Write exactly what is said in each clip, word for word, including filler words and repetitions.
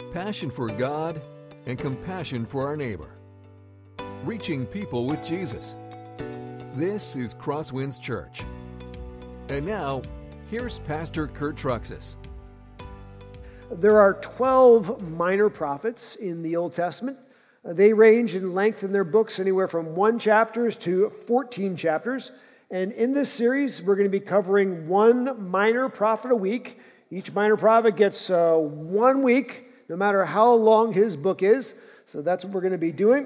passion for God, and compassion for our neighbor. Reaching people with Jesus. This is Crosswinds Church. And now, here's Pastor Kurt Truxas. There are twelve minor prophets in the Old Testament. They range in length in their books anywhere from one chapters to fourteen chapters. And in this series, we're going to be covering one minor prophet a week. Each minor prophet gets uh, one week, no matter how long his book is. So that's what we're going to be doing.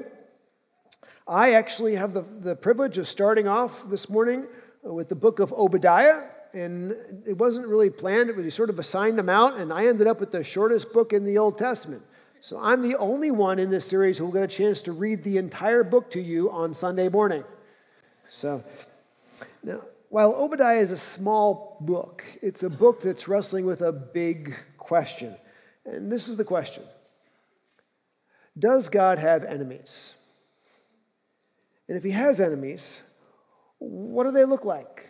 I actually have the, the privilege of starting off this morning with the book of Obadiah. And it wasn't really planned. It was sort of assigned them out. And I ended up with the shortest book in the Old Testament. So I'm the only one in this series who will get a chance to read the entire book to you on Sunday morning. So now, while Obadiah is a small book, it's a book that's wrestling with a big question. And this is the question. Does God have enemies? And if he has enemies, what do they look like?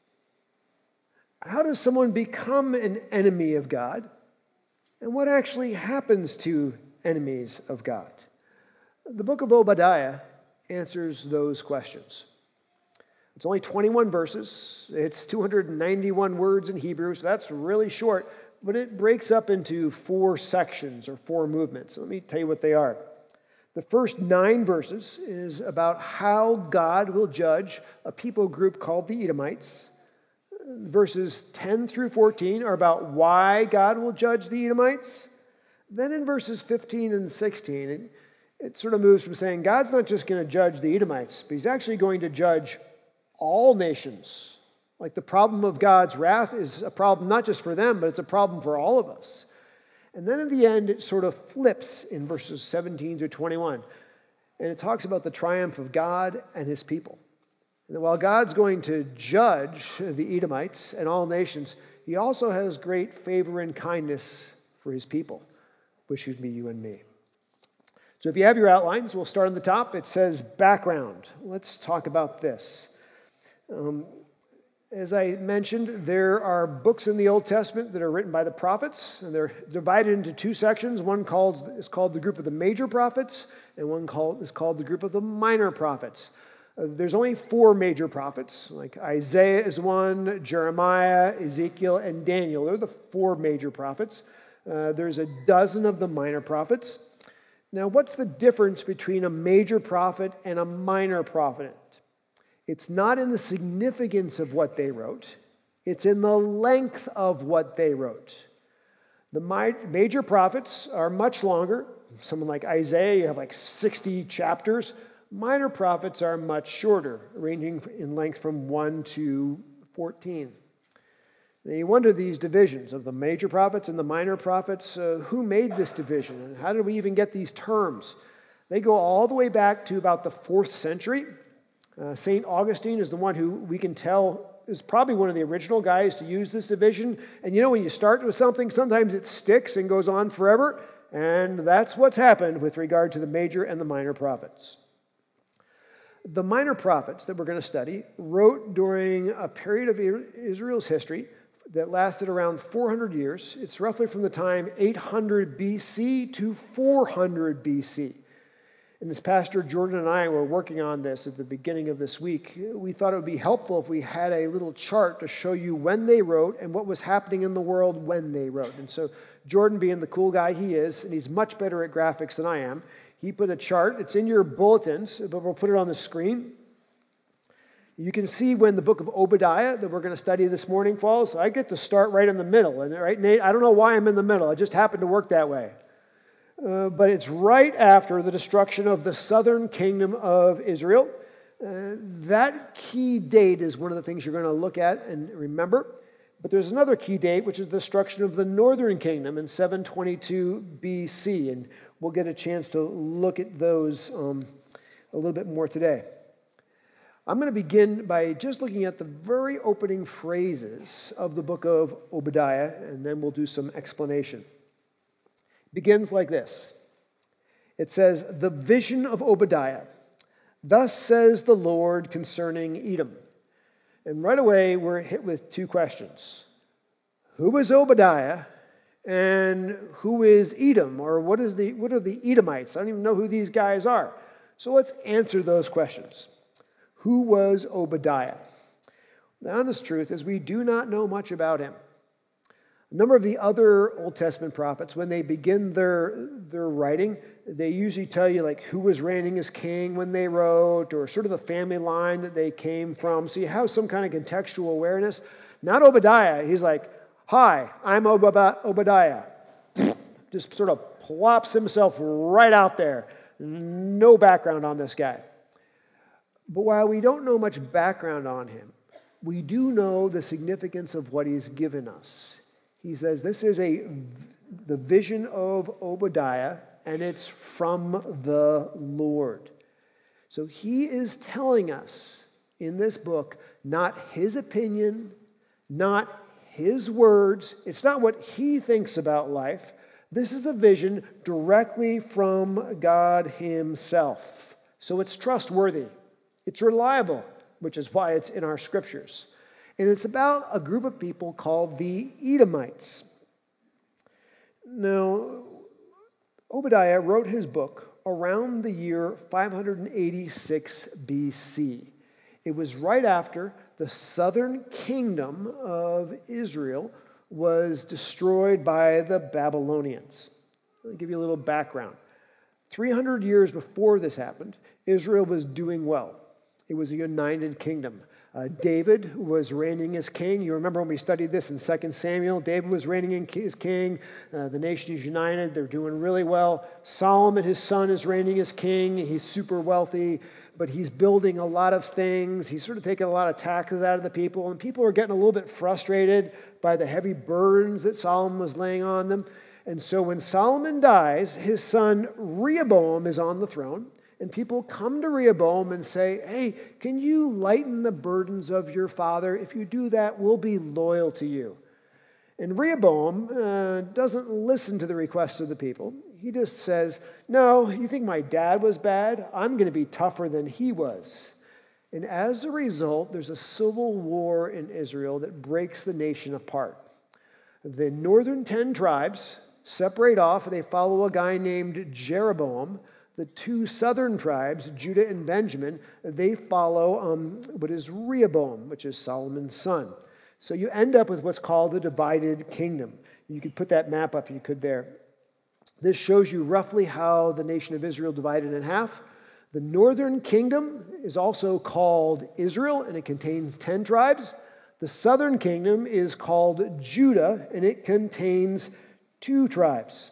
How does someone become an enemy of God? And what actually happens to enemies of God? The book of Obadiah answers those questions. It's only twenty-one verses. It's two hundred ninety-one words in Hebrew, so that's really short, but it breaks up into four sections or four movements. Let me tell you what they are. The first nine verses is about how God will judge a people group called the Edomites. Verses ten through fourteen are about why God will judge the Edomites. Then in verses fifteen and sixteen, it, it sort of moves from saying God's not just going to judge the Edomites, but he's actually going to judge all nations. Like the problem of God's wrath is a problem not just for them, but it's a problem for all of us. And then in the end, it sort of flips in verses seventeen through twenty-one. And it talks about the triumph of God and his people. And while God's going to judge the Edomites and all nations, he also has great favor and kindness for his people, which would be you and me. So if you have your outlines, we'll start on the top. It says background. Let's talk about this. Um, as I mentioned, there are books in the Old Testament that are written by the prophets, and they're divided into two sections. One called, is called the group of the major prophets, and one called, is called the group of the minor prophets. Uh, there's only four major prophets, like Isaiah is one, Jeremiah, Ezekiel, and Daniel. They're the four major prophets. Uh, there's a dozen of the minor prophets. Now, what's the difference between a major prophet and a minor prophet? It's not in the significance of what they wrote. It's in the length of what they wrote. The major prophets are much longer. Someone like Isaiah, you have like sixty chapters. Minor prophets are much shorter, ranging in length from one to fourteen. Now you wonder these divisions of the major prophets and the minor prophets, uh, who made this division and how did we even get these terms? They go all the way back to about the fourth century. Uh, Saint Augustine is the one who we can tell is probably one of the original guys to use this division. And you know, when you start with something, sometimes it sticks and goes on forever. And that's what's happened with regard to the major and the minor prophets. The minor prophets that we're going to study wrote during a period of Israel's history that lasted around four hundred years. It's roughly from the time eight hundred B C to four hundred B C. And as Pastor Jordan and I were working on this at the beginning of this week, we thought it would be helpful if we had a little chart to show you when they wrote and what was happening in the world when they wrote. And so Jordan, being the cool guy he is, and he's much better at graphics than I am, he put a chart. It's in your bulletins, but we'll put it on the screen. You can see when the book of Obadiah that we're going to study this morning falls. So I get to start right in the middle. And right, Nate, I don't know why I'm in the middle. It just happened to work that way. Uh, but it's right after the destruction of the southern kingdom of Israel. Uh, that key date is one of the things you're going to look at and remember. But there's another key date, which is the destruction of the northern kingdom in seven twenty-two B C. And we'll get a chance to look at those um, a little bit more today. I'm going to begin by just looking at the very opening phrases of the book of Obadiah, and then we'll do some explanation. Begins like this. It says, the vision of Obadiah. Thus says the Lord concerning Edom. And right away, we're hit with two questions. Who was Obadiah, And who is Edom? Or what is the what are the Edomites? I don't even know who these guys are. So let's answer those questions. Who was Obadiah? The honest truth is we do not know much about him. A number of the other Old Testament prophets, when they begin their, their writing, they usually tell you like who was reigning as king when they wrote, or sort of the family line that they came from. So you have some kind of contextual awareness. Not Obadiah. He's like, hi, I'm Ob- Obadiah. Just sort of plops himself right out there. No background on this guy. But while we don't know much background on him, we do know the significance of what he's given us. He says this is a the vision of Obadiah, and it's from the Lord. So he is telling us in this book not his opinion, not his words. It's not what he thinks about life. This is a vision directly from God himself. So it's trustworthy. It's reliable, which is why it's in our scriptures. And it's about a group of people called the Edomites. Now, Obadiah wrote his book around the year five eighty-six B C. It was right after the southern kingdom of Israel was destroyed by the Babylonians. I'll give you a little background. three hundred years before this happened, Israel was doing well. It was a united kingdom. Uh, David was reigning as king. You remember when we studied this in Second Samuel, David was reigning as king. Uh, the nation is united. They're doing really well. Solomon, his son, is reigning as king. He's super wealthy, but he's building a lot of things. He's sort of taking a lot of taxes out of the people, and people are getting a little bit frustrated by the heavy burdens that Solomon was laying on them. And so when Solomon dies, his son Rehoboam is on the throne. And people come to Rehoboam and say, hey, can you lighten the burdens of your father? If you do that, we'll be loyal to you. And Rehoboam uh, doesn't listen to the requests of the people. He just says, no, you think my dad was bad? I'm going to be tougher than he was. And as a result, there's a civil war in Israel that breaks the nation apart. The northern ten tribes separate off, and they follow a guy named Jeroboam. The two southern tribes, Judah and Benjamin, they follow um, what is Rehoboam, which is Solomon's son. So you end up with what's called the divided kingdom. You could put that map up if you could there. This shows you roughly how the nation of Israel divided in half. The northern kingdom is also called Israel, and it contains ten tribes. The southern kingdom is called Judah, and it contains two tribes.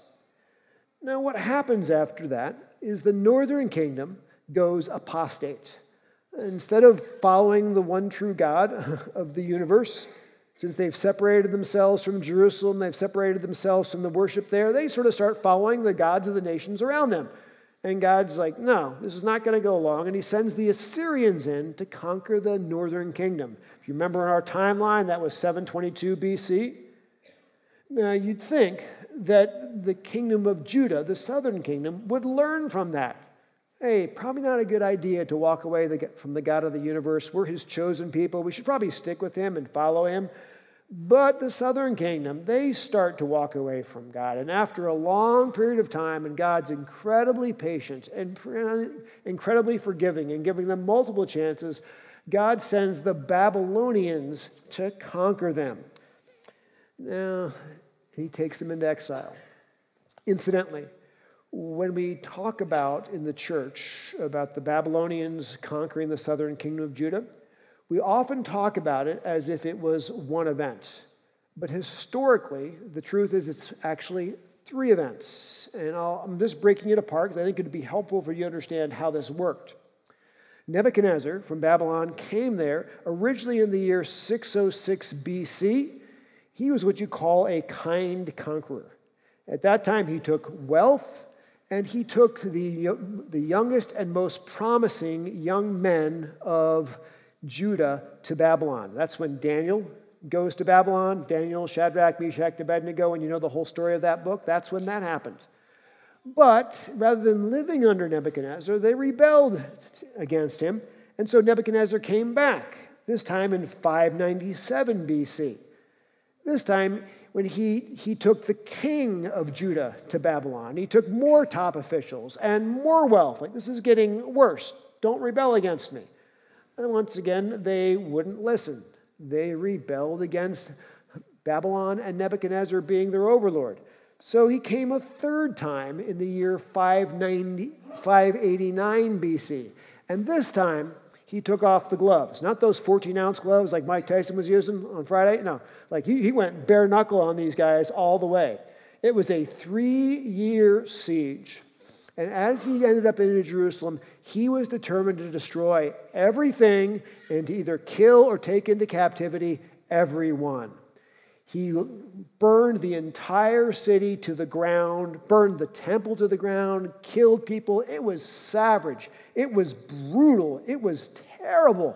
Now, what happens after that is the northern kingdom goes apostate. Instead of following the one true God of the universe, since they've separated themselves from Jerusalem, they've separated themselves from the worship there, they sort of start following the gods of the nations around them. And God's like, no, this is not going to go long. And he sends the Assyrians in to conquer the northern kingdom. If you remember in our timeline, that was seven twenty-two B C. Now, you'd think that the kingdom of Judah, the southern kingdom, would learn from that. Hey, probably not a good idea to walk away from the God of the universe. We're his chosen people. We should probably stick with him and follow him. But the southern kingdom, they start to walk away from God. And after a long period of time, and God's incredibly patient and incredibly forgiving and giving them multiple chances, God sends the Babylonians to conquer them. Now, he takes them into exile. Incidentally, when we talk about in the church about the Babylonians conquering the southern kingdom of Judah, we often talk about it as if it was one event. But historically, the truth is it's actually three events. And I'll, I'm just breaking it apart because I think it would be helpful for you to understand how this worked. Nebuchadnezzar from Babylon came there originally in the year six oh six B C. He was what you call a kind conqueror. At that time, he took wealth, and he took the, the youngest and most promising young men of Judah to Babylon. That's when Daniel goes to Babylon. Daniel, Shadrach, Meshach, and Abednego, and you know the whole story of that book. That's when that happened. But rather than living under Nebuchadnezzar, they rebelled against him, and so Nebuchadnezzar came back, this time in five ninety-seven B C. This time, when he, he took the king of Judah to Babylon. He took more top officials and more wealth. Like, this is getting worse. Don't rebel against me. And once again, they wouldn't listen. They rebelled against Babylon and Nebuchadnezzar being their overlord. So he came a third time in the year five eighty-nine B C. And this time, he took off the gloves. Not those fourteen-ounce gloves like Mike Tyson was using on Friday. No, like he, he went bare knuckle on these guys all the way. It was a three-year siege. And as he ended up in Jerusalem, he was determined to destroy everything and to either kill or take into captivity everyone. He burned the entire city to the ground, burned the temple to the ground, killed people. It was savage. It was brutal. It was terrible.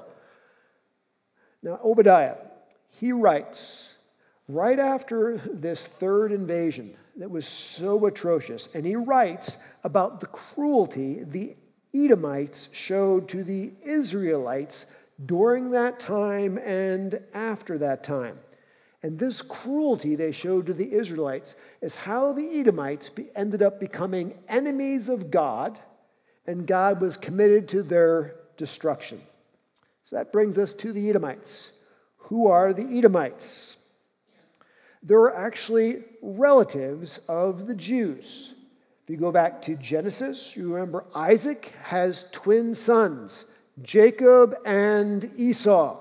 Now, Obadiah, he writes, right after this third invasion that was so atrocious, and he writes about the cruelty the Edomites showed to the Israelites during that time and after that time. And this cruelty they showed to the Israelites is how the Edomites be, ended up becoming enemies of God, and God was committed to their destruction. So that brings us to the Edomites. Who are the Edomites? They're actually relatives of the Jews. If you go back to Genesis, you remember Isaac has twin sons, Jacob and Esau.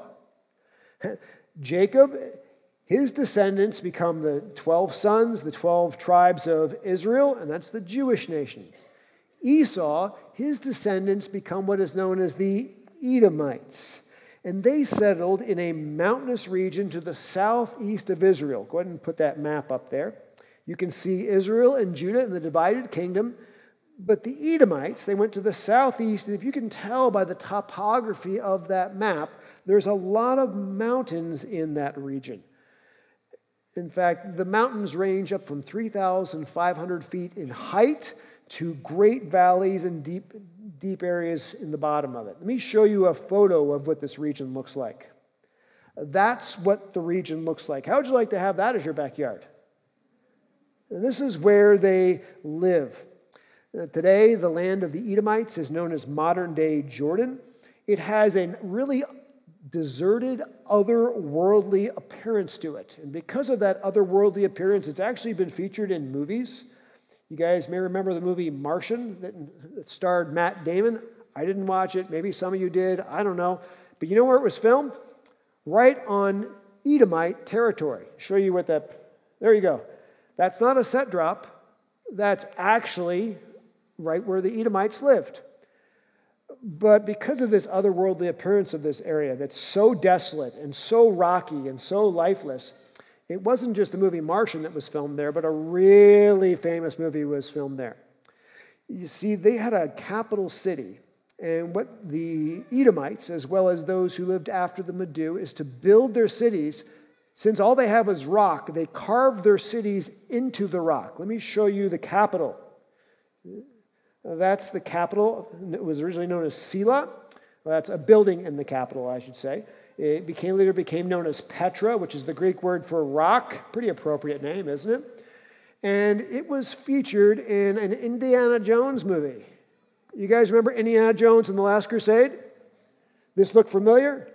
Jacob, his descendants become the twelve sons, the twelve tribes of Israel, and that's the Jewish nation. Esau, his descendants become what is known as the Edomites. And they settled in a mountainous region to the southeast of Israel. Go ahead and put that map up there. You can see Israel and Judah in the divided kingdom. But the Edomites, they went to the southeast. And if you can tell by the topography of that map, there's a lot of mountains in that region. In fact, the mountains range up from three thousand five hundred feet in height to great valleys and deep, deep areas in the bottom of it. Let me show you a photo of what this region looks like. That's what the region looks like. How would you like to have that as your backyard? And this is where they live. Uh, today, the land of the Edomites is known as modern-day Jordan. It has a really deserted, otherworldly appearance to it. And because of that otherworldly appearance, it's actually been featured in movies. You guys may remember the movie Martian that, that starred Matt Damon. I didn't watch it. Maybe some of you did. I don't know. But you know where it was filmed? Right on Edomite territory. Show you what that... There you go. That's not a set drop. That's actually right where the Edomites lived. But because of this otherworldly appearance of this area that's so desolate and so rocky and so lifeless, it wasn't just the movie Martian that was filmed there, but a really famous movie was filmed there. You see, they had a capital city, and what the Edomites, as well as those who lived after them, would do is to build their cities. Since all they have is rock, they carved their cities into the rock. Let me show you the capital. That's the capital. It was originally known as Sela. Well, that's a building in the capital, I should say. It became later became known as Petra, which is the Greek word for rock. Pretty appropriate name, isn't it? And it was featured in an Indiana Jones movie. You guys remember Indiana Jones and the Last Crusade? This look familiar?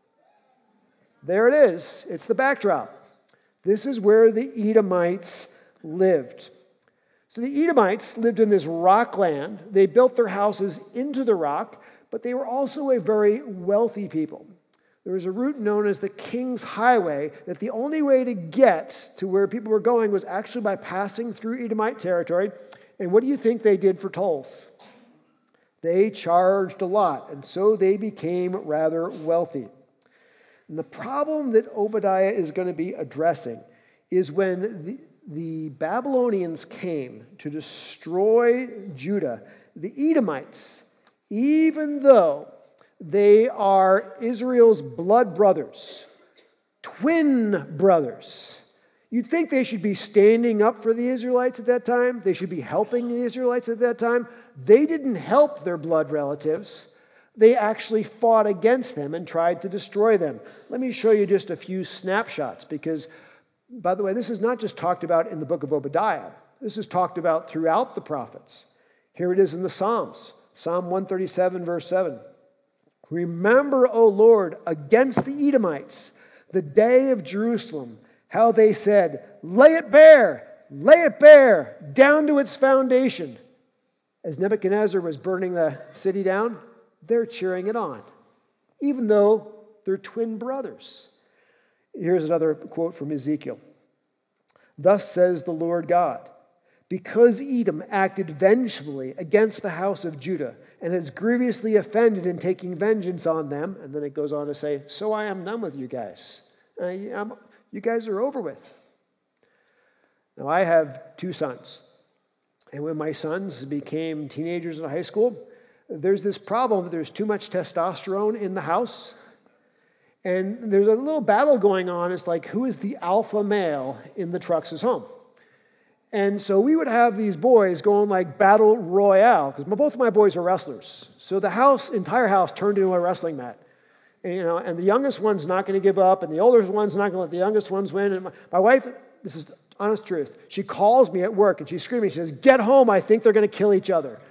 There it is. It's the backdrop. This is where the Edomites lived. So the Edomites lived in this rock land. They built their houses into the rock, but they were also a very wealthy people. There was a route known as the King's Highway that the only way to get to where people were going was actually by passing through Edomite territory. And what do you think they did for tolls? They charged a lot, and so they became rather wealthy. And the problem that Obadiah is going to be addressing is when the, the Babylonians came to destroy Judah, the Edomites, even though they are Israel's blood brothers, twin brothers. You'd think they should be standing up for the Israelites at that time. They should be helping the Israelites at that time. They didn't help their blood relatives. They actually fought against them and tried to destroy them. Let me show you just a few snapshots, because By the way, this is not just talked about in the book of Obadiah. This is talked about throughout the prophets. Here it is in the Psalms. Psalm one thirty-seven, verse seven. Remember, O Lord, against the Edomites, the day of Jerusalem, how they said, lay it bare, lay it bare, down to its foundation. As Nebuchadnezzar was burning the city down, they're cheering it on, even though they're twin brothers. Here's another quote from Ezekiel. Thus says the Lord God, because Edom acted vengefully against the house of Judah and has grievously offended in taking vengeance on them, and then it goes on to say, so I am done with you guys. Uh, I'm, you guys are over with. Now, I have two sons. And when my sons became teenagers in high school, there's this problem that there's too much testosterone in the house. And there's a little battle going on. It's like, who is the alpha male in the Trucks' home? And so we would have these boys going like battle royale, because both of my boys are wrestlers. So the house, entire house turned into a wrestling mat. And, you know, and the youngest one's not going to give up, and the older one's not going to let the youngest ones win. And my, my wife, this is honest truth, she calls me at work and she's screaming. She says, get home, I think they're going to kill each other.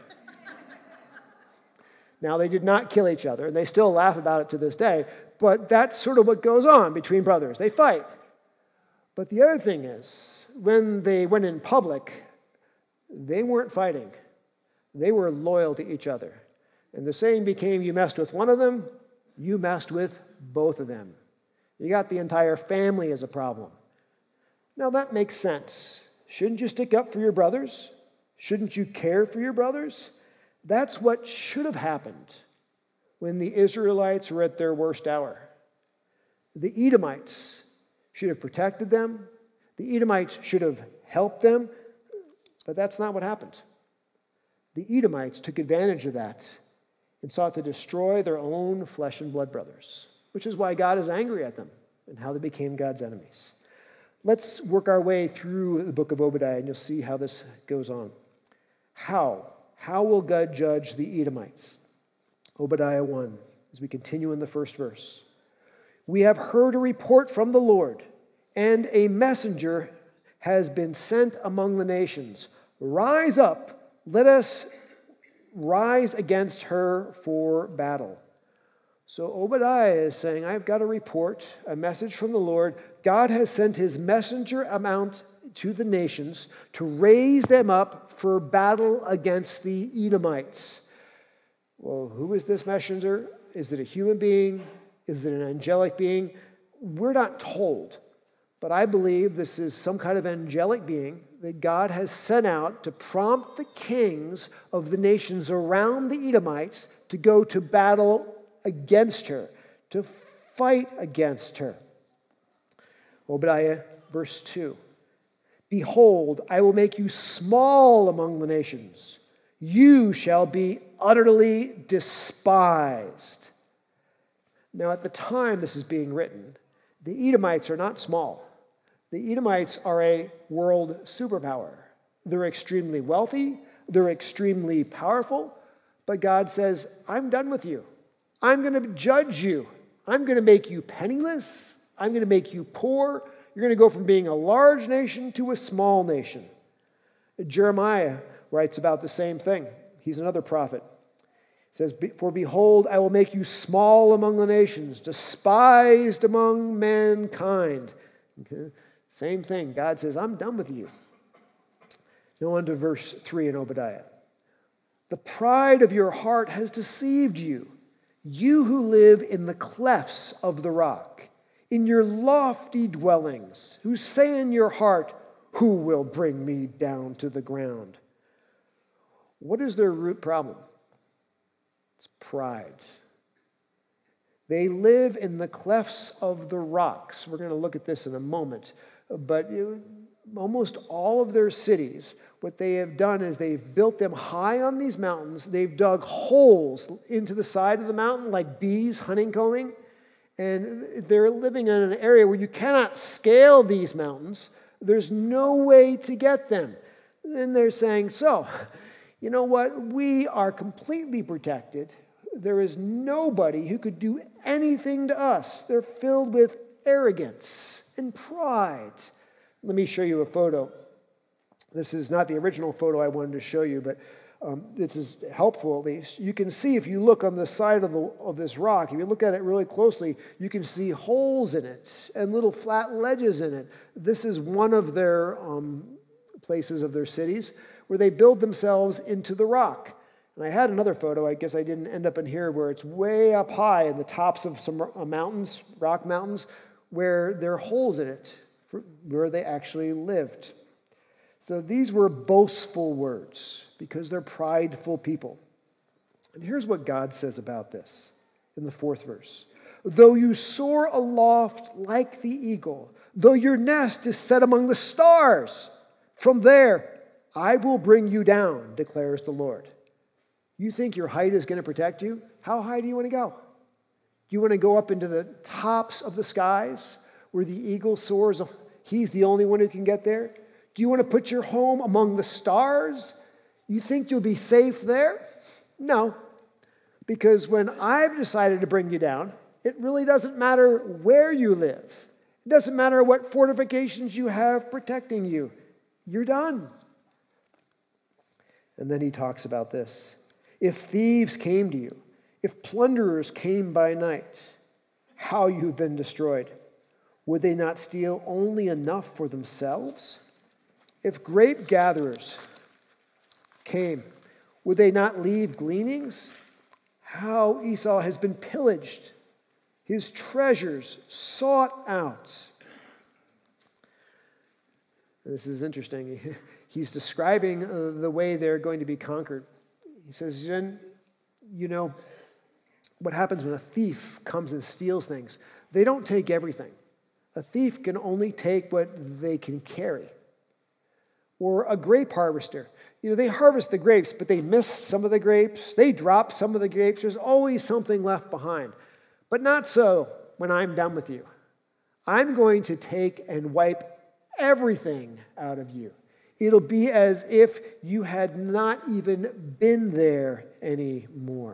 Now, they did not kill each other, and they still laugh about it to this day, but that's sort of what goes on between brothers. They fight. But the other thing is, when they went in public, they weren't fighting. They were loyal to each other. And the saying became, you messed with one of them, you messed with both of them. You got the entire family as a problem. Now, that makes sense. Shouldn't you stick up for your brothers? Shouldn't you care for your brothers? That's what should have happened when the Israelites were at their worst hour. The Edomites should have protected them. The Edomites should have helped them. But that's not what happened. The Edomites took advantage of that and sought to destroy their own flesh and blood brothers, which is why God is angry at them and how they became God's enemies. Let's work our way through the book of Obadiah, and you'll see how this goes on. How? How will God judge the Edomites? Obadiah one, as we continue in the first verse. We have heard a report from the Lord, and a messenger has been sent among the nations. Rise up, let us rise against her for battle. So Obadiah is saying, I've got a report, a message from the Lord. God has sent his messenger amount to the nations to raise them up for battle against the Edomites. Well, who is this messenger? Is it a human being? Is it an angelic being? We're not told. But I believe this is some kind of angelic being that God has sent out to prompt the kings of the nations around the Edomites to go to battle against her, to fight against her. Obadiah, verse two. Behold, I will make you small among the nations. You shall be utterly despised. Now, at the time this is being written, the Edomites are not small. The Edomites are a world superpower. They're extremely wealthy. They're extremely powerful. But God says, I'm done with you. I'm going to judge you. I'm going to make you penniless. I'm going to make you poor. You're going to go from being a large nation to a small nation. Jeremiah writes about the same thing. He's another prophet. He says, for behold, I will make you small among the nations, despised among mankind. Okay. Same thing. God says, I'm done with you. Now on to verse three in Obadiah. The pride of your heart has deceived you, you who live in the clefts of the rock, in your lofty dwellings, who say in your heart, who will bring me down to the ground? What is their root problem? It's pride. They live in the clefts of the rocks. We're going to look at this in a moment. But it, almost all of their cities, what they have done is they've built them high on these mountains. They've dug holes into the side of the mountain like bees honeycombing. And they're living in an area where you cannot scale these mountains. There's no way to get them. And they're saying, so, you know what? We are completely protected. There is nobody who could do anything to us. They're filled with arrogance and pride. Let me show you a photo. This is not the original photo I wanted to show you, but um, this is helpful at least. You can see if you look on the side of, the, of this rock, if you look at it really closely, you can see holes in it and little flat ledges in it. This is one of their um, places of their cities where they build themselves into the rock. And I had another photo, I guess I didn't end up in here, where it's way up high in the tops of some mountains, rock mountains, where there are holes in it, where they actually lived. So these were boastful words because they're prideful people. And here's what God says about this in the fourth verse. Though you soar aloft like the eagle, though your nest is set among the stars, from there I will bring you down, declares the Lord. You think your height is going to protect you? How high do you want to go? Do you want to go up into the tops of the skies where the eagle soars? He's the only one who can get there. Do you want to put your home among the stars? You think you'll be safe there? No, because when I've decided to bring you down, it really doesn't matter where you live. It doesn't matter what fortifications you have protecting you. You're done. And then he talks about this. If thieves came to you, if plunderers came by night, how you've been destroyed. Would they not steal only enough for themselves? If grape gatherers came, would they not leave gleanings? How Esau has been pillaged, his treasures sought out. This is interesting. He's describing uh, the way they're going to be conquered. He says, you know, what happens when a thief comes and steals things? They don't take everything. A thief can only take what they can carry. Or a grape harvester. You know, they harvest the grapes, but they miss some of the grapes. They drop some of the grapes. There's always something left behind. But not so when I'm done with you. I'm going to take and wipe everything out of you. It'll be as if you had not even been there anymore.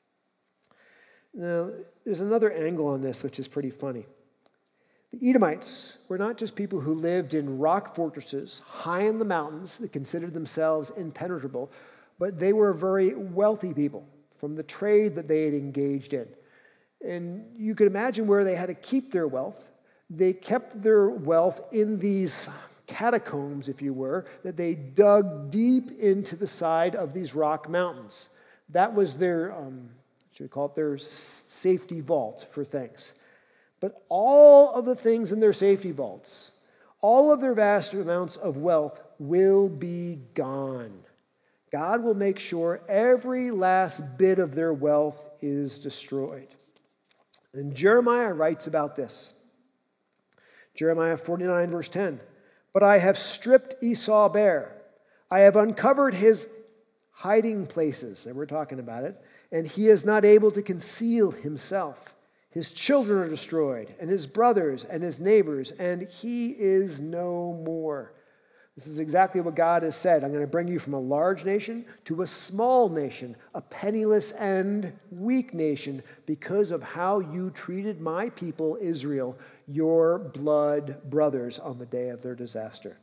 Now, there's another angle on this which is pretty funny. The Edomites were not just people who lived in rock fortresses high in the mountains that considered themselves impenetrable, but they were very wealthy people from the trade that they had engaged in. And you could imagine where they had to keep their wealth. They kept their wealth in these catacombs, if you were, that they dug deep into the side of these rock mountains. That was their, um, should we call it their safety vault for things. But all of the things in their safety vaults, all of their vast amounts of wealth will be gone. God will make sure every last bit of their wealth is destroyed. And Jeremiah writes about this. Jeremiah forty-nine, verse ten. But I have stripped Esau bare. I have uncovered his hiding places, and we're talking about it, and he is not able to conceal himself. His children are destroyed, and his brothers and his neighbors, and he is no more. This is exactly what God has said. I'm going to bring you from a large nation to a small nation, a penniless and weak nation, because of how you treated my people, Israel, your blood brothers, on the day of their disaster.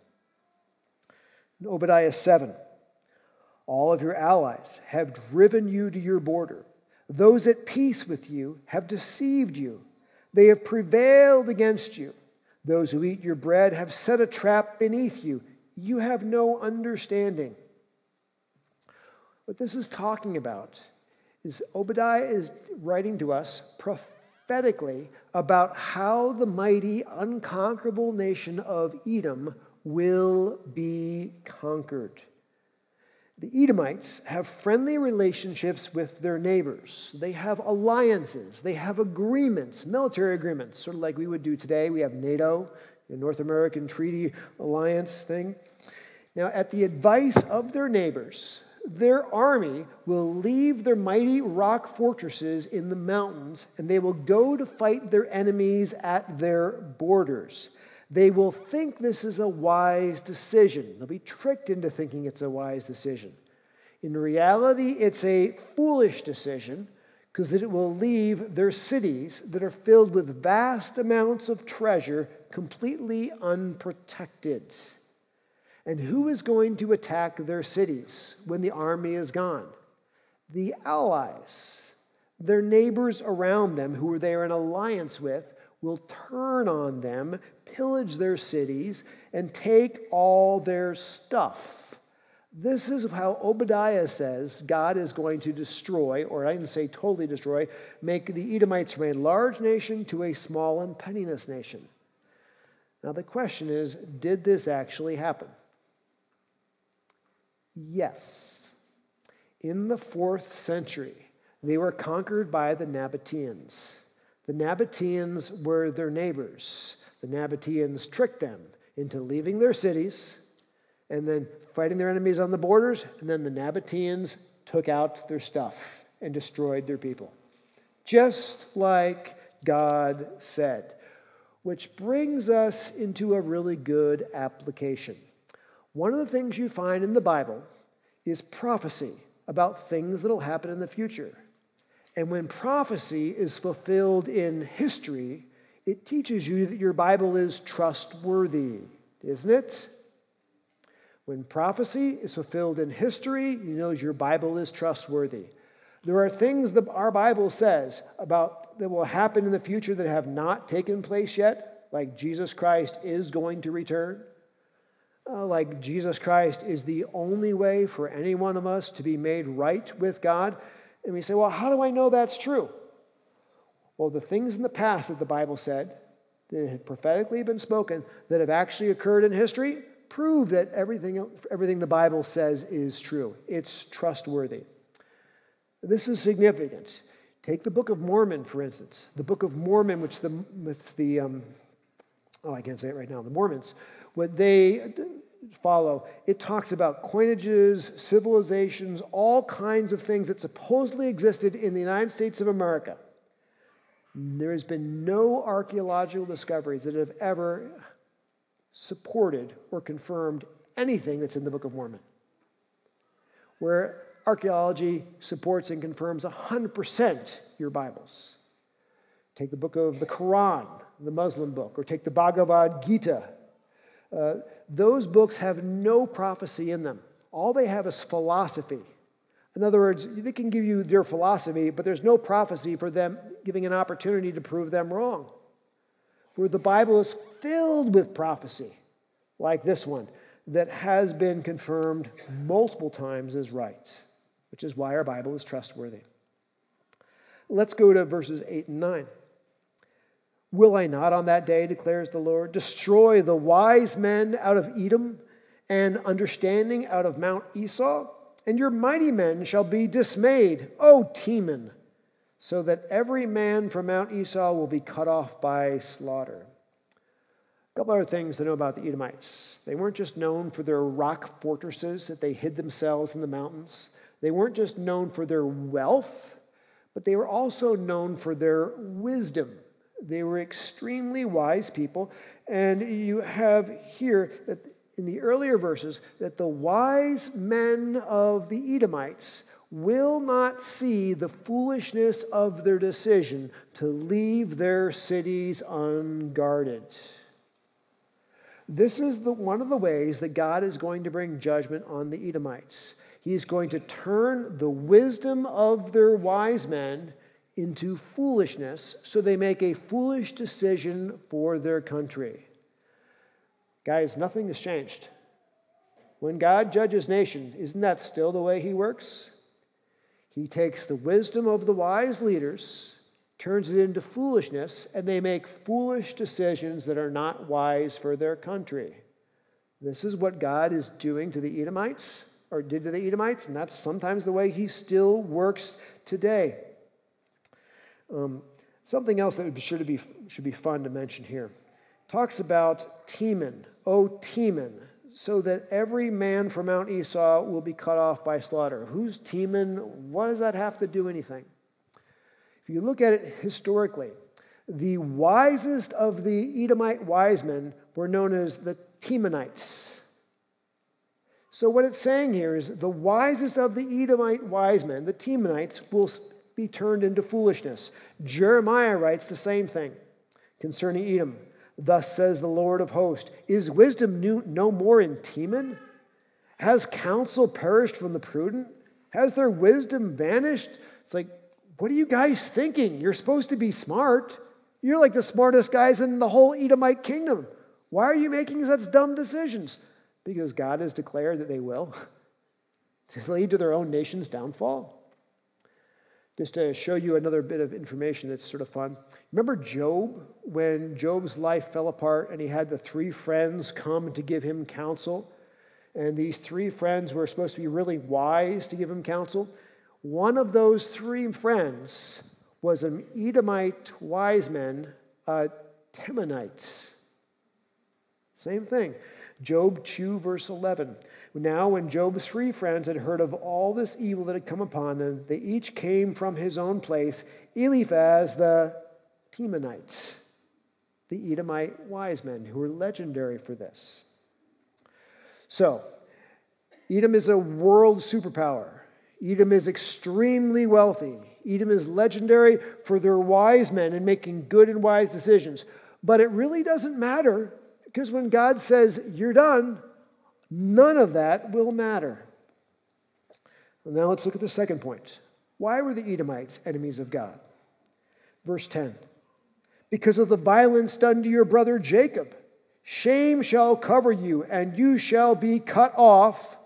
In Obadiah seven, all of your allies have driven you to your border. Those at peace with you have deceived you. They have prevailed against you. Those who eat your bread have set a trap beneath you. You have no understanding. What this is talking about is Obadiah is writing to us prophetically about how the mighty, unconquerable nation of Edom will be conquered. The Edomites have friendly relationships with their neighbors. They have alliances. They have agreements, military agreements, sort of like we would do today. We have NATO, the North American Treaty Alliance thing. Now, at the advice of their neighbors, their army will leave their mighty rock fortresses in the mountains, and they will go to fight their enemies at their borders. They will think this is a wise decision. They'll be tricked into thinking it's a wise decision. In reality, it's a foolish decision because it will leave their cities that are filled with vast amounts of treasure completely unprotected. And who is going to attack their cities when the army is gone? The allies. Their neighbors around them, who they are in alliance with, will turn on them, pillage their cities, and take all their stuff. This is how Obadiah says God is going to destroy, or I didn't say totally destroy, make the Edomites from a large nation to a small and penniless nation. Now the question is, did this actually happen? Yes. In the fourth century, they were conquered by the Nabateans. The Nabateans were their neighbors. The Nabateans tricked them into leaving their cities and then fighting their enemies on the borders, and then the Nabateans took out their stuff and destroyed their people. Just like God said. Which brings us into a really good application. One of the things you find in the Bible is prophecy about things that will happen in the future. And when prophecy is fulfilled in history, it teaches you that your Bible is trustworthy, isn't it? When prophecy is fulfilled in history, you know your Bible is trustworthy. There are things that our Bible says about that will happen in the future that have not taken place yet, like Jesus Christ is going to return. Uh, like Jesus Christ is the only way for any one of us to be made right with God. And we say, well, how do I know that's true? Well, the things in the past that the Bible said, that had prophetically been spoken, that have actually occurred in history, prove that everything, everything the Bible says is true. It's trustworthy. This is significant. Take the Book of Mormon, for instance. The Book of Mormon, which the, which the um, oh, I can't say it right now, the Mormons, what they follow, it talks about coinages, civilizations, all kinds of things that supposedly existed in the United States of America. There has been no archaeological discoveries that have ever supported or confirmed anything that's in the Book of Mormon. Where archaeology supports and confirms one hundred percent your Bibles. Take the book of the Quran, the Muslim book, or take the Bhagavad Gita. Uh, those books have no prophecy in them. All they have is philosophy. In other words, they can give you their philosophy, but there's no prophecy for them giving an opportunity to prove them wrong. Where the Bible is filled with prophecy, like this one, that has been confirmed multiple times as right, which is why our Bible is trustworthy. Let's go to verses eight and nine. Will I not on that day, declares the Lord, destroy the wise men out of Edom and understanding out of Mount Esau? And your mighty men shall be dismayed, O Teman, so that every man from Mount Esau will be cut off by slaughter. A couple other things to know about the Edomites. They weren't just known for their rock fortresses that they hid themselves in the mountains. They weren't just known for their wealth, but they were also known for their wisdom. They were extremely wise people. And you have here that in the earlier verses that the wise men of the Edomites will not see the foolishness of their decision to leave their cities unguarded. This is the, one of the ways that God is going to bring judgment on the Edomites. He is going to turn the wisdom of their wise men into foolishness, so they make a foolish decision for their country. Guys, nothing has changed. When God judges nations, isn't that still the way He works? He takes the wisdom of the wise leaders, turns it into foolishness, and they make foolish decisions that are not wise for their country. This is what God is doing to the Edomites, or did to the Edomites, and that's sometimes the way He still works today. Um, something else that should be, should be fun to mention here. Talks about Teman, O Teman, so that every man from Mount Esau will be cut off by slaughter. Who's Teman? What does that have to do anything? If you look at it historically, the wisest of the Edomite wise men were known as the Temanites. So what it's saying here is the wisest of the Edomite wise men, the Temanites, will be turned into foolishness. Jeremiah writes the same thing concerning Edom. Thus says the Lord of hosts, is wisdom no more in Teman? Has counsel perished from the prudent? Has their wisdom vanished? It's like, what are you guys thinking? You're supposed to be smart. You're like the smartest guys in the whole Edomite kingdom. Why are you making such dumb decisions? Because God has declared that they will, to lead to their own nation's downfall. Just to show you another bit of information that's sort of fun. Remember Job, when Job's life fell apart and he had the three friends come to give him counsel? And these three friends were supposed to be really wise to give him counsel. One of those three friends was an Edomite wise man, a Temanite. Same thing. Job two, verse eleven. Now when Job's three friends had heard of all this evil that had come upon them, they each came from his own place. Eliphaz the Temanite, the Edomite wise men, who were legendary for this. So, Edom is a world superpower. Edom is extremely wealthy. Edom is legendary for their wise men and making good and wise decisions. But it really doesn't matter, because when God says, you're done, none of that will matter. And now let's look at the second point. Why were the Edomites enemies of God? Verse ten. Because of the violence done to your brother Jacob, shame shall cover you, and you shall be cut off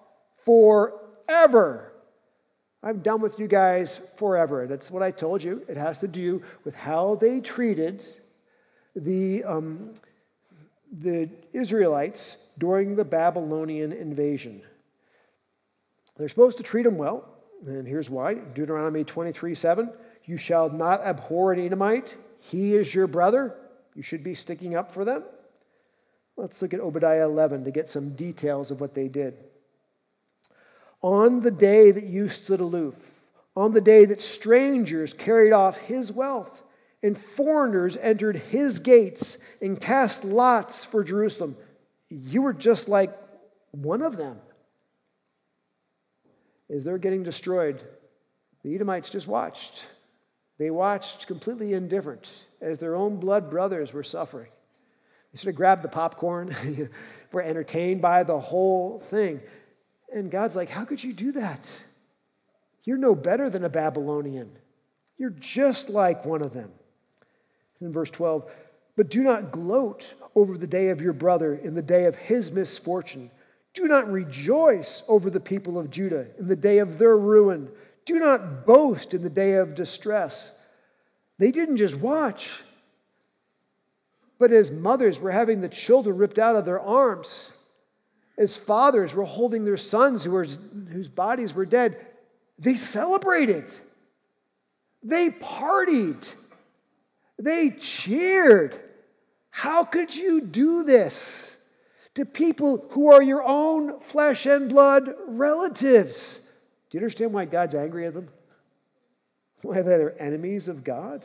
forever. I'm done with you guys forever. That's what I told you. It has to do with how they treated the, um, the Israelites during the Babylonian invasion. They're supposed to treat them well, and here's why. Deuteronomy twenty-three seven, you shall not abhor an Edomite. He is your brother. You should be sticking up for them. Let's look at Obadiah eleven to get some details of what they did. On the day that you stood aloof, on the day that strangers carried off his wealth, and foreigners entered his gates and cast lots for Jerusalem, you were just like one of them. As they're getting destroyed, the Edomites just watched. They watched completely indifferent as their own blood brothers were suffering. They sort of grabbed the popcorn, were entertained by the whole thing. And God's like, how could you do that? You're no better than a Babylonian. You're just like one of them. In verse twelve, but do not gloat over the day of your brother in the day of his misfortune. Do not rejoice over the people of Judah in the day of their ruin. Do not boast in the day of distress. They didn't just watch, but as mothers were having the children ripped out of their arms, as fathers were holding their sons who were, whose bodies were dead, they celebrated. They partied. They cheered. How could you do this to people who are your own flesh and blood relatives? Do you understand why God's angry at them? Why they're enemies of God?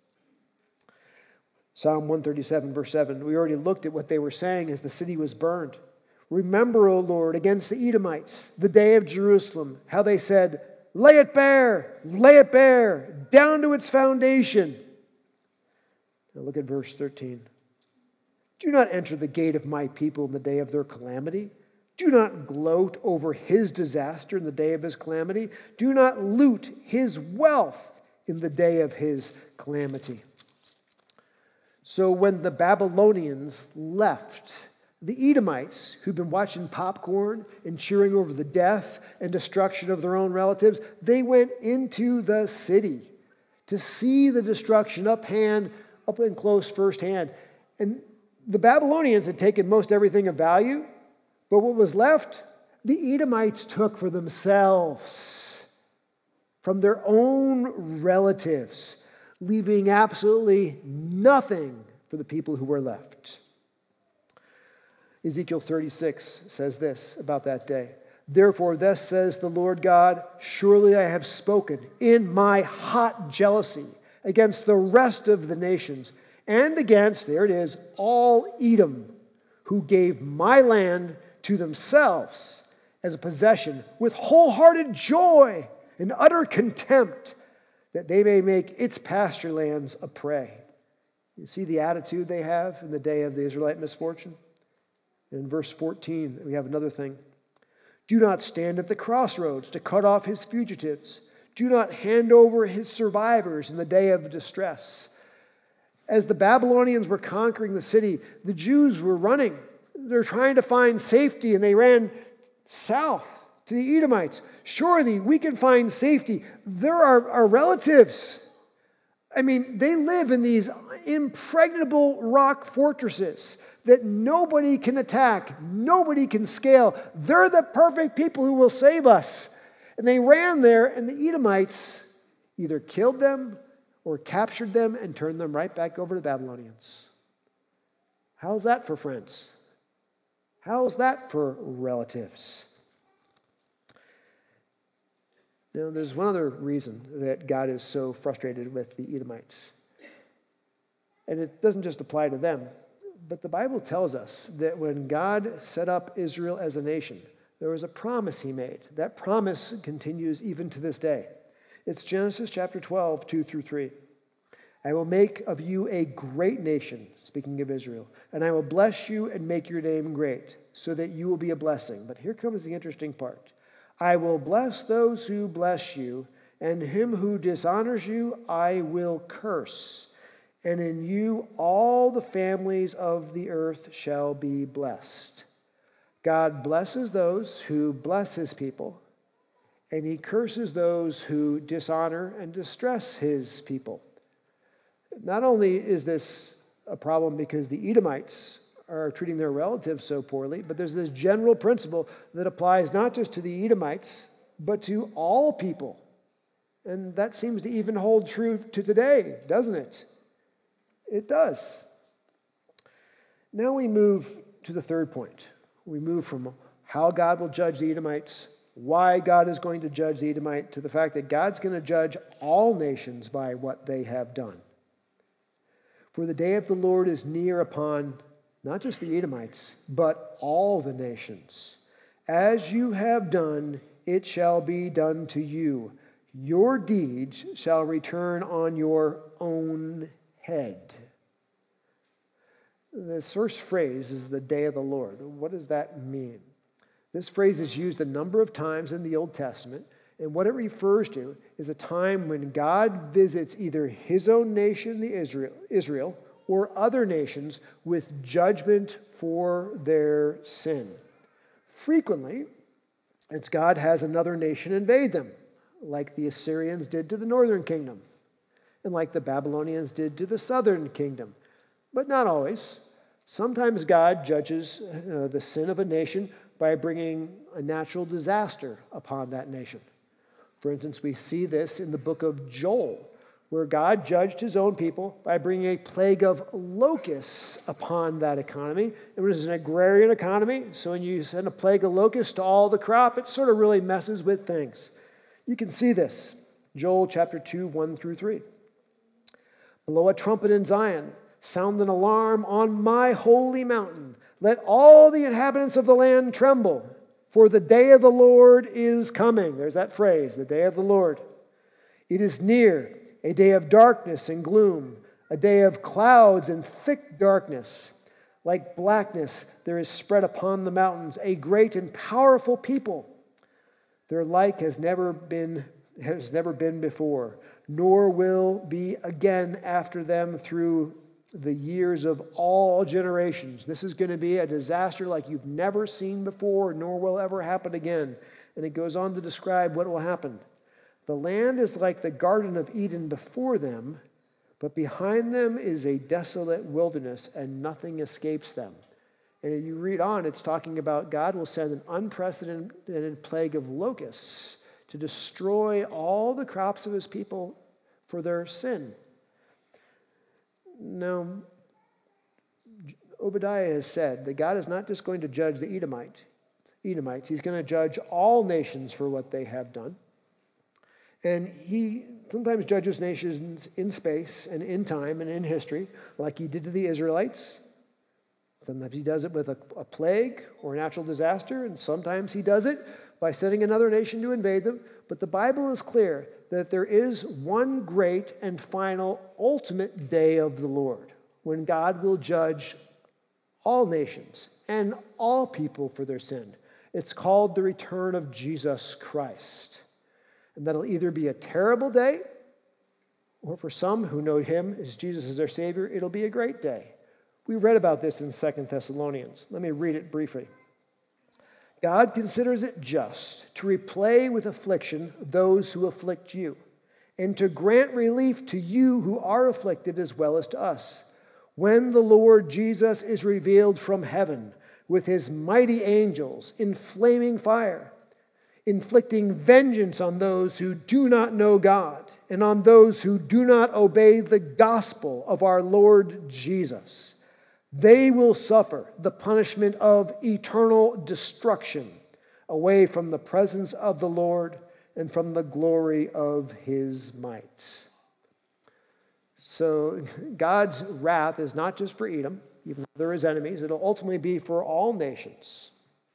Psalm one thirty-seven, verse seven. We already looked at what they were saying as the city was burned. Remember, O Lord, against the Edomites, the day of Jerusalem, how they said, lay it bare, lay it bare, down to its foundation. Now look at verse thirteen. Do not enter the gate of my people in the day of their calamity. Do not gloat over his disaster in the day of his calamity. Do not loot his wealth in the day of his calamity. So when the Babylonians left, the Edomites, who'd been watching popcorn and cheering over the death and destruction of their own relatives, they went into the city to see the destruction up hand, up and close firsthand. And the Babylonians had taken most everything of value, but what was left, the Edomites took for themselves, from their own relatives, leaving absolutely nothing for the people who were left. Ezekiel thirty-six says this about that day. Therefore, thus says the Lord God, surely I have spoken in my hot jealousy against the rest of the nations and against, there it is, all Edom, who gave my land to themselves as a possession with wholehearted joy and utter contempt, that they may make its pasture lands a prey. You see the attitude they have in the day of the Israelite misfortune? In verse fourteen, we have another thing. Do not stand at the crossroads to cut off his fugitives. Do not hand over his survivors in the day of distress. As the Babylonians were conquering the city, the Jews were running. They're trying to find safety, and they ran south to the Edomites. Surely we can find safety. They're our, our relatives. I mean, they live in these impregnable rock fortresses that nobody can attack, nobody can scale. They're the perfect people who will save us. And they ran there, and the Edomites either killed them or captured them and turned them right back over to the Babylonians. How's that for friends? How's that for relatives? Now, there's one other reason that God is so frustrated with the Edomites. And it doesn't just apply to them, but the Bible tells us that when God set up Israel as a nation, there was a promise he made. That promise continues even to this day. It's Genesis chapter twelve, two through three. I will make of you a great nation, speaking of Israel, and I will bless you and make your name great, so that you will be a blessing. But here comes the interesting part. I will bless those who bless you, and him who dishonors you I will curse. And in you all the families of the earth shall be blessed. God blesses those who bless his people, and he curses those who dishonor and distress his people. Not only is this a problem because the Edomites are treating their relatives so poorly, but there's this general principle that applies not just to the Edomites, but to all people. And that seems to even hold true to today, doesn't it? It does. Now we move to the third point. We move from how God will judge the Edomites, why God is going to judge the Edomite, to the fact that God's going to judge all nations by what they have done. For the day of the Lord is near upon not just the Edomites, but all the nations. As you have done, it shall be done to you. Your deeds shall return on your own head. This first phrase is the day of the Lord. What does that mean? This phrase is used a number of times in the Old Testament, and what it refers to is a time when God visits either his own nation, the Israel, Israel, or other nations with judgment for their sin. Frequently, it's God has another nation invade them, like the Assyrians did to the northern kingdom, and like the Babylonians did to the southern kingdom. But not always. Sometimes God judges uh, the sin of a nation by bringing a natural disaster upon that nation. For instance, we see this in the book of Joel, where God judged his own people by bringing a plague of locusts upon that economy. It was an agrarian economy, so when you send a plague of locusts to all the crop, it sort of really messes with things. You can see this. Joel chapter two, one through three. Blow a trumpet in Zion. Sound an alarm on my holy mountain. Let all the inhabitants of the land tremble, for the day of the Lord is coming. There's that phrase, the day of the Lord. It is near, a day of darkness and gloom, a day of clouds and thick darkness. Like blackness there is spread upon the mountains a great and powerful people. Their like has never been, has never been before, nor will be again after them through the years of all generations. This is going to be a disaster like you've never seen before, nor will ever happen again. And it goes on to describe what will happen. The land is like the Garden of Eden before them, but behind them is a desolate wilderness, and nothing escapes them. And if you read on, it's talking about God will send an unprecedented plague of locusts to destroy all the crops of his people for their sin. Now, Obadiah has said that God is not just going to judge the Edomite, Edomites. He's going to judge all nations for what they have done. And he sometimes judges nations in space and in time and in history, like he did to the Israelites. Sometimes he does it with a, a plague or a natural disaster, and sometimes he does it by sending another nation to invade them, but the Bible is clear that there is one great and final ultimate day of the Lord, when God will judge all nations and all people for their sin. It's called the return of Jesus Christ. And that'll either be a terrible day, or for some who know him as Jesus as their Savior, it'll be a great day. We read about this in Second Thessalonians. Let me read it briefly. God considers it just to repay with affliction those who afflict you, and to grant relief to you who are afflicted as well as to us, when the Lord Jesus is revealed from heaven with his mighty angels in flaming fire, inflicting vengeance on those who do not know God and on those who do not obey the gospel of our Lord Jesus. They will suffer the punishment of eternal destruction away from the presence of the Lord and from the glory of his might. So God's wrath is not just for Edom, even though they're his enemies. It'll ultimately be for all nations.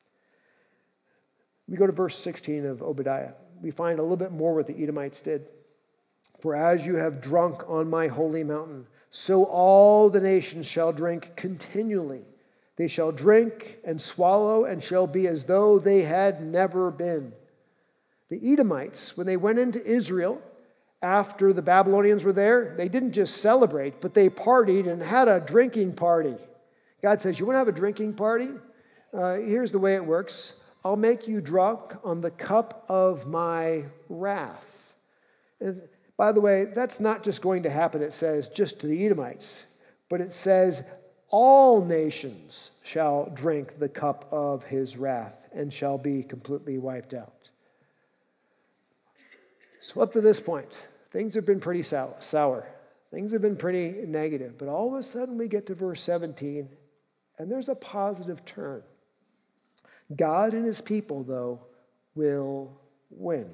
We go to verse sixteen of Obadiah. We find a little bit more what the Edomites did. For as you have drunk on my holy mountain, so all the nations shall drink continually. They shall drink and swallow and shall be as though they had never been. The Edomites, when they went into Israel after the Babylonians were there, they didn't just celebrate, but they partied and had a drinking party. God says, you want to have a drinking party? Uh, here's the way it works. I'll make you drunk on the cup of my wrath. And by the way, that's not just going to happen, it says, just to the Edomites, but it says, all nations shall drink the cup of his wrath and shall be completely wiped out. So up to this point, things have been pretty sour. Things have been pretty negative. But all of a sudden we get to verse seventeen, and there's a positive turn. God and his people, though, will win.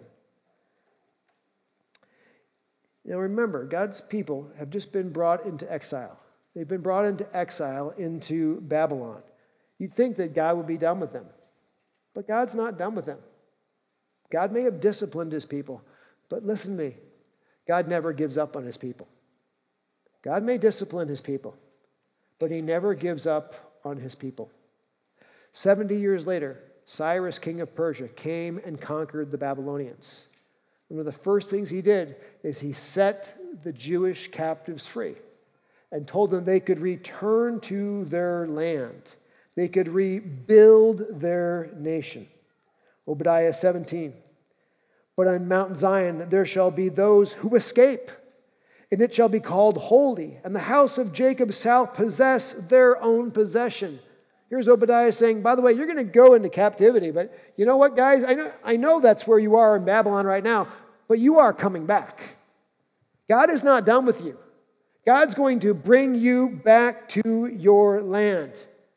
Now remember, God's people have just been brought into exile. They've been brought into exile into Babylon. You'd think that God would be done with them. But God's not done with them. God may have disciplined his people, but listen to me. God never gives up on his people. God may discipline his people, but he never gives up on his people. Seventy years later, Cyrus, king of Persia, came and conquered the Babylonians. One of the first things he did is he set the Jewish captives free and told them they could return to their land. They could rebuild their nation. Obadiah seventeen. But on Mount Zion there shall be those who escape, and it shall be called holy, and the house of Jacob shall possess their own possession. Here's Obadiah saying, by the way, you're going to go into captivity, but you know what, guys? I know, I know that's where you are in Babylon right now, but you are coming back. God is not done with you. God's going to bring you back to your land.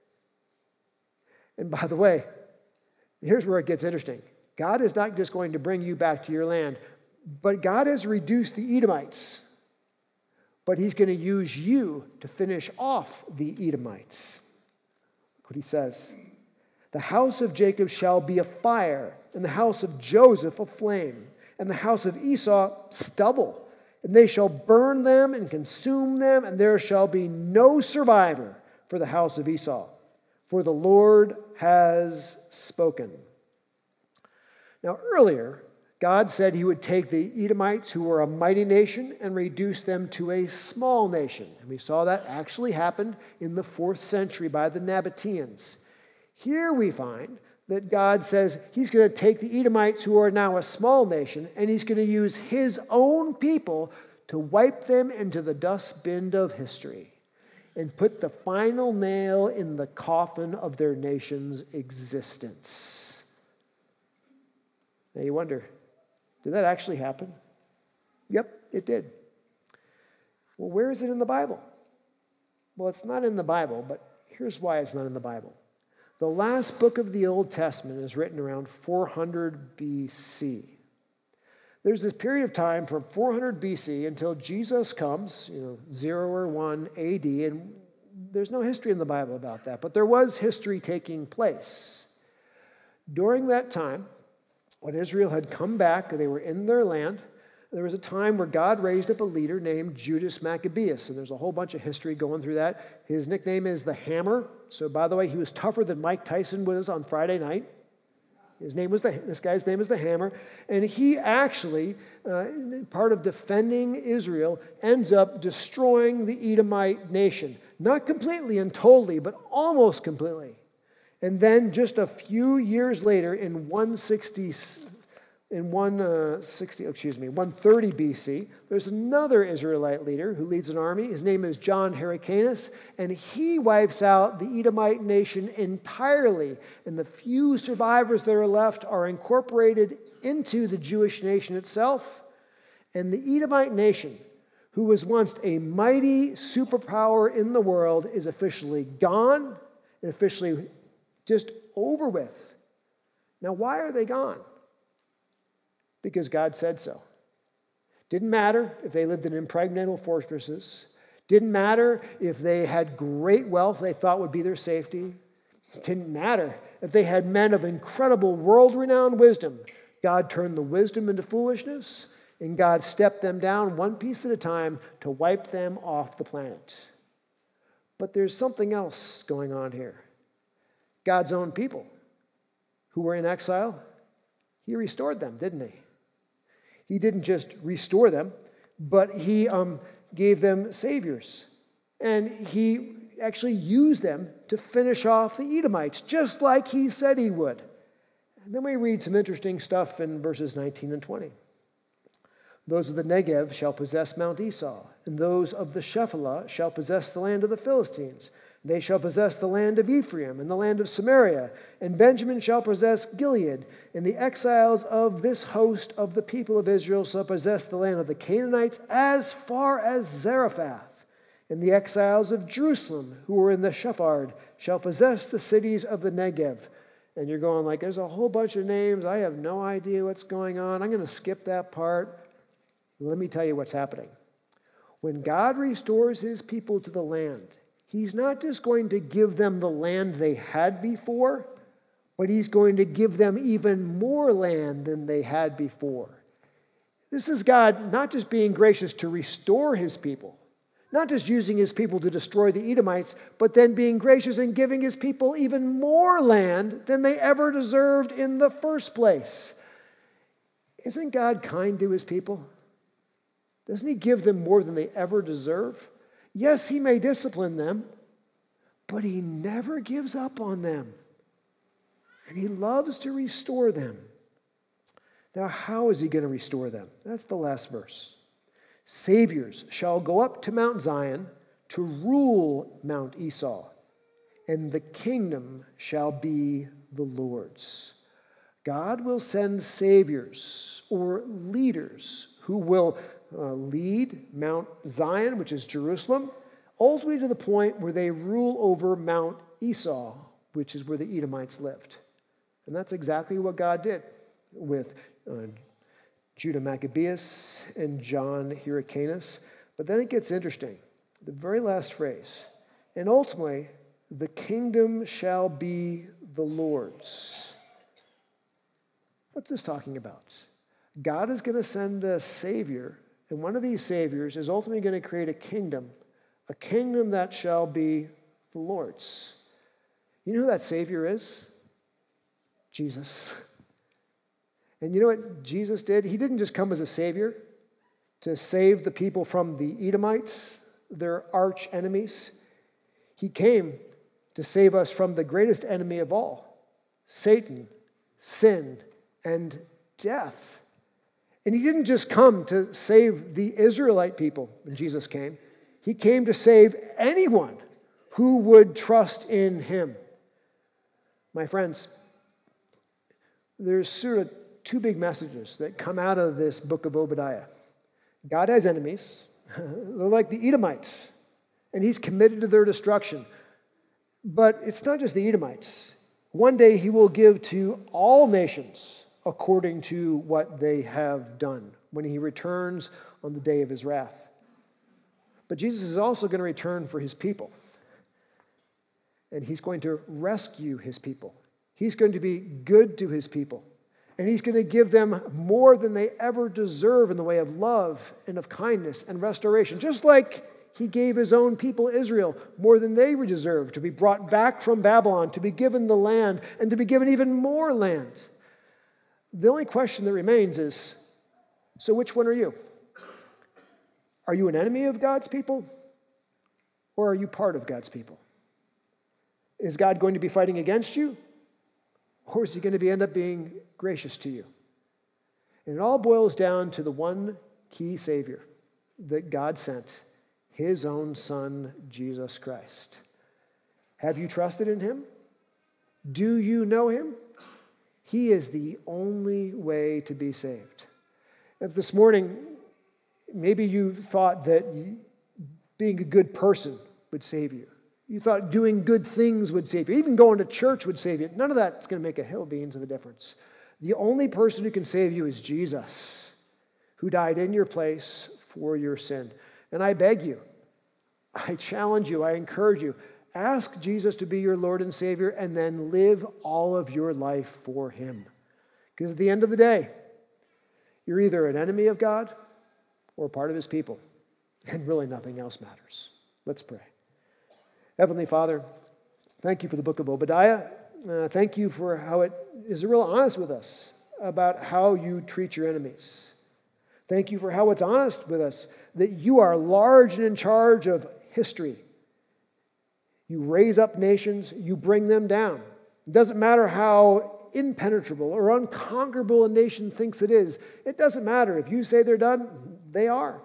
And by the way, here's where it gets interesting. God is not just going to bring you back to your land, but God has reduced the Edomites. But he's going to use you to finish off the Edomites. Look what he says. The house of Jacob shall be a fire, and the house of Joseph a flame, and the house of Esau stubble. And they shall burn them and consume them, and there shall be no survivor for the house of Esau. For the Lord has spoken. Now earlier, God said he would take the Edomites, who were a mighty nation, and reduce them to a small nation. And we saw that actually happened in the fourth century by the Nabateans. Here we find that God says he's going to take the Edomites, who are now a small nation, and he's going to use his own people to wipe them into the dustbin of history and put the final nail in the coffin of their nation's existence. Now you wonder, did that actually happen? Yep, it did. Well, where is it in the Bible? Well, it's not in the Bible, but here's why it's not in the Bible. The last book of the Old Testament is written around four hundred B C. There's this period of time from four hundred B C until Jesus comes, you know, zero or one A D, and there's no history in the Bible about that, but there was history taking place. During that time, When Israel had come back, they were in their land. There was a time where God raised up a leader named Judas Maccabeus, and there's a whole bunch of history going through that. His nickname is the Hammer. So, by the way, he was tougher than Mike Tyson was on Friday night. His name was the, this guy's name is the Hammer, and he actually, uh, part of defending Israel, ends up destroying the Edomite nation. Not completely and totally, but almost completely. And then just a few years later, in one sixty, in one sixty, excuse me, one thirty B C, there's another Israelite leader who leads an army. His name is John Hyrcanus, and he wipes out the Edomite nation entirely. And the few survivors that are left are incorporated into the Jewish nation itself. And the Edomite nation, who was once a mighty superpower in the world, is officially gone and officially just over with. Now, why are they gone? Because God said so. Didn't matter if they lived in impregnable fortresses. Didn't matter if they had great wealth they thought would be their safety. Didn't matter if they had men of incredible world-renowned wisdom. God turned the wisdom into foolishness, and God stepped them down one piece at a time to wipe them off the planet. But there's something else going on here. God's own people who were in exile, he restored them, didn't he? He didn't just restore them, but he um, gave them saviors. And he actually used them to finish off the Edomites, just like he said he would. And then we read some interesting stuff in verses nineteen and twenty. Those of the Negev shall possess Mount Esau, and those of the Shephelah shall possess the land of the Philistines. They shall possess the land of Ephraim and the land of Samaria, and Benjamin shall possess Gilead, and the exiles of this host of the people of Israel shall possess the land of the Canaanites as far as Zarephath, and the exiles of Jerusalem who are in the Shephard shall possess the cities of the Negev. And you're going like, there's a whole bunch of names. I have no idea what's going on. I'm going to skip that part. Let me tell you what's happening. When God restores his people to the land, he's not just going to give them the land they had before, but he's going to give them even more land than they had before. This is God not just being gracious to restore his people, not just using his people to destroy the Edomites, but then being gracious and giving his people even more land than they ever deserved in the first place. Isn't God kind to his people? Doesn't he give them more than they ever deserve? Yes, he may discipline them, but he never gives up on them. And he loves to restore them. Now, how is he going to restore them? That's the last verse. Saviors shall go up to Mount Zion to rule Mount Esau, and the kingdom shall be the Lord's. God will send saviors or leaders who will Uh, lead Mount Zion, which is Jerusalem, ultimately to the point where they rule over Mount Esau, which is where the Edomites lived. And that's exactly what God did with uh, Judah Maccabeus and John Hyrcanus. But then it gets interesting. The very last phrase, and ultimately, the kingdom shall be the Lord's. What's this talking about? God is going to send a savior, and one of these saviors is ultimately going to create a kingdom, a kingdom that shall be the Lord's. You know who that savior is? Jesus. And you know what Jesus did? He didn't just come as a savior to save the people from the Edomites, their arch enemies. He came to save us from the greatest enemy of all, Satan, sin, and death. And he didn't just come to save the Israelite people when Jesus came. He came to save anyone who would trust in him. My friends, there's sort of two big messages that come out of this book of Obadiah. God has enemies. They're like the Edomites, and he's committed to their destruction. But it's not just the Edomites. One day he will give to all nations according to what they have done when he returns on the day of his wrath. But Jesus is also going to return for his people. And he's going to rescue his people. He's going to be good to his people. And he's going to give them more than they ever deserve in the way of love and of kindness and restoration. Just like he gave his own people, Israel, more than they deserve, to be brought back from Babylon, to be given the land, and to be given even more land. The only question that remains is, so which one are you? Are you an enemy of God's people? Or are you part of God's people? Is God going to be fighting against you? Or is he going to be, end up being gracious to you? And it all boils down to the one key Savior that God sent, his own Son, Jesus Christ. Have you trusted in him? Do you know him? He is the only way to be saved. If this morning, maybe you thought that being a good person would save you. You thought doing good things would save you. Even going to church would save you. None of that's going to make a hill beans of a difference. The only person who can save you is Jesus, who died in your place for your sin. And I beg you, I challenge you, I encourage you, ask Jesus to be your Lord and Savior, and then live all of your life for him. Because at the end of the day, you're either an enemy of God or part of his people. And really nothing else matters. Let's pray. Heavenly Father, thank you for the book of Obadiah. Uh, thank you for how it is real honest with us about how you treat your enemies. Thank you for how it's honest with us that you are large and in charge of history. You raise up nations, you bring them down. It doesn't matter how impenetrable or unconquerable a nation thinks it is. It doesn't matter. If you say they're done, they are.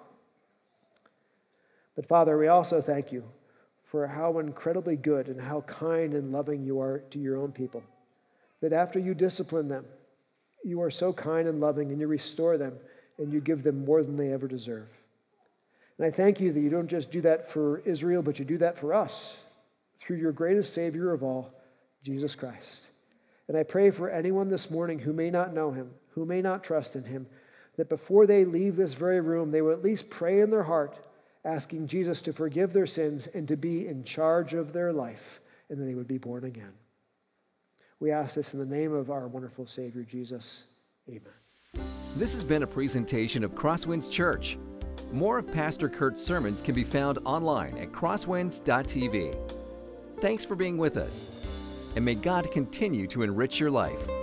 But Father, we also thank you for how incredibly good and how kind and loving you are to your own people. That after you discipline them, you are so kind and loving and you restore them and you give them more than they ever deserve. And I thank you that you don't just do that for Israel, but you do that for us through your greatest Savior of all, Jesus Christ. And I pray for anyone this morning who may not know him, who may not trust in him, that before they leave this very room, they will at least pray in their heart, asking Jesus to forgive their sins and to be in charge of their life, and that they would be born again. We ask this in the name of our wonderful Savior, Jesus. Amen. This has been a presentation of Crosswinds Church. More of Pastor Kurt's sermons can be found online at crosswinds dot t v. Thanks for being with us, and may God continue to enrich your life.